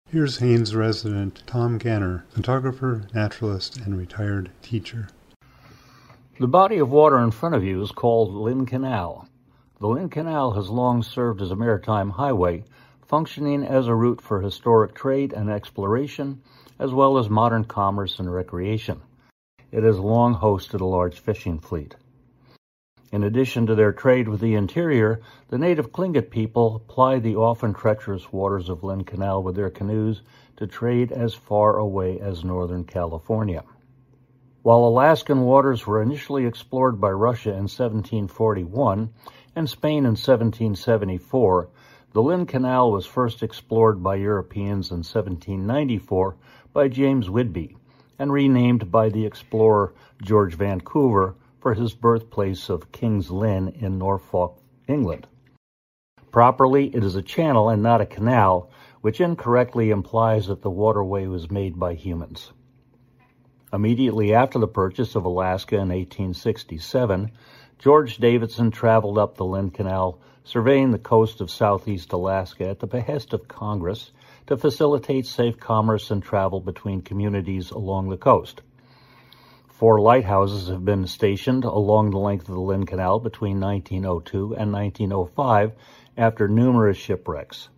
Here's Haines resident Tom Ganner, photographer, naturalist, and retired teacher. The body of water in front of you is called Lynn Canal. The Lynn Canal has long served as a maritime highway, functioning as a route for historic trade and exploration, as well as modern commerce and recreation. It has long hosted a large fishing fleet. In addition to their trade with the interior, the native Tlingit people ply the often treacherous waters of Lynn Canal with their canoes to trade as far away as northern California. While Alaskan waters were initially explored by Russia in 1741 and Spain in 1774, the Lynn Canal was first explored by Europeans in 1794 by James Whidbey and renamed by the explorer George Vancouver for his birthplace of King's Lynn in Norfolk, England. Properly, it is a channel and not a canal, which incorrectly implies that the waterway was made by humans. Immediately after the purchase of Alaska in 1867, George Davidson traveled up the Lynn Canal, surveying the coast of southeast Alaska at the behest of Congress to facilitate safe commerce and travel between communities along the coast. 4 lighthouses have been stationed along the length of the Lynn Canal between 1902 and 1905 after numerous shipwrecks.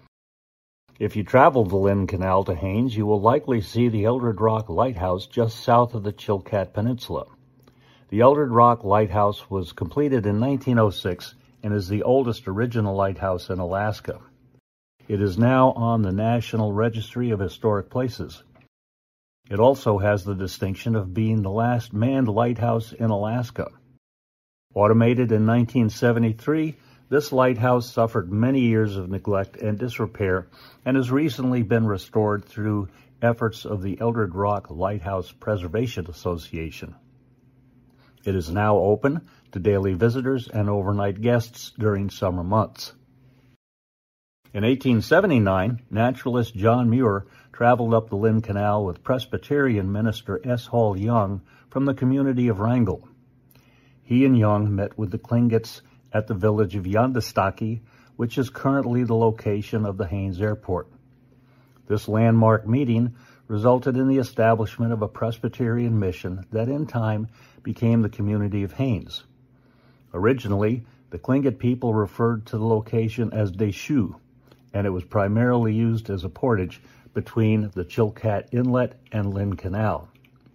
If you travel the Lynn Canal to Haines, you will likely see the Eldred Rock Lighthouse just south of the Chilkat Peninsula. The Eldred Rock Lighthouse was completed in 1906 and is the oldest original lighthouse in Alaska. It is now on the National Registry of Historic Places. It also has the distinction of being the last manned lighthouse in Alaska. Automated in 1973, this lighthouse suffered many years of neglect and disrepair and has recently been restored through efforts of the Eldred Rock Lighthouse Preservation Association. It is now open to daily visitors and overnight guests during summer months. In 1879, naturalist John Muir traveled up the Lynn Canal with Presbyterian minister S. Hall Young from the community of Wrangell. He and Young met with the Tlingits at the village of Yandastaki, which is currently the location of the Haines Airport. This landmark meeting resulted in the establishment of a Presbyterian mission that in time became the community of Haines. Originally, the Tlingit people referred to the location as Deschutes, and it was primarily used as a portage between the Chilkat Inlet and Lynn Canal.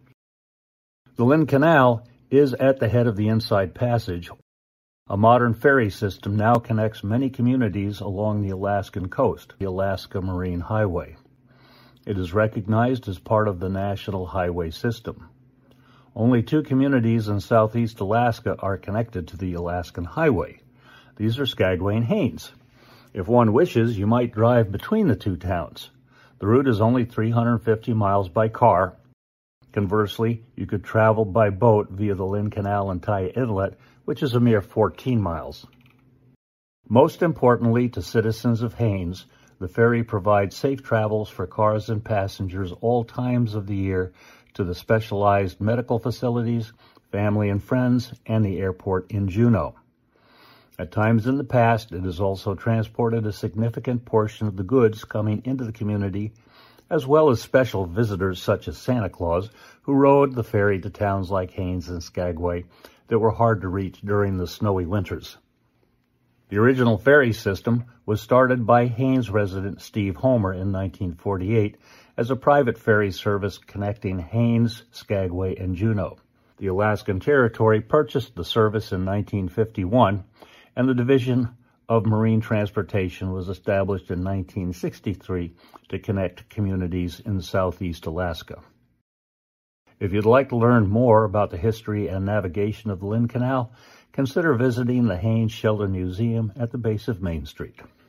The Lynn Canal is at the head of the Inside Passage. A modern ferry system now connects many communities along the Alaskan coast, the Alaska Marine Highway. It is recognized as part of the National Highway System. Only 2 communities in southeast Alaska are connected to the Alaskan Highway. These are Skagway and Haines. If one wishes, you might drive between the 2 towns. The route is only 350 miles by car. Conversely, you could travel by boat via the Lynn Canal and Taya Inlet, which is a mere 14 miles. Most importantly to citizens of Haines, the ferry provides safe travels for cars and passengers all times of the year to the specialized medical facilities, family and friends, and the airport in Juneau. At times in the past, it has also transported a significant portion of the goods coming into the community, as well as special visitors such as Santa Claus, who rode the ferry to towns like Haines and Skagway that were hard to reach during the snowy winters. The original ferry system was started by Haines resident Steve Homer in 1948 as a private ferry service connecting Haines, Skagway, and Juneau. The Alaskan Territory purchased the service in 1951, and the Division of Marine Transportation was established in 1963 to connect communities in southeast Alaska. If you'd like to learn more about the history and navigation of the Lynn Canal, consider visiting the Haines Sheldon Museum at the base of Main Street.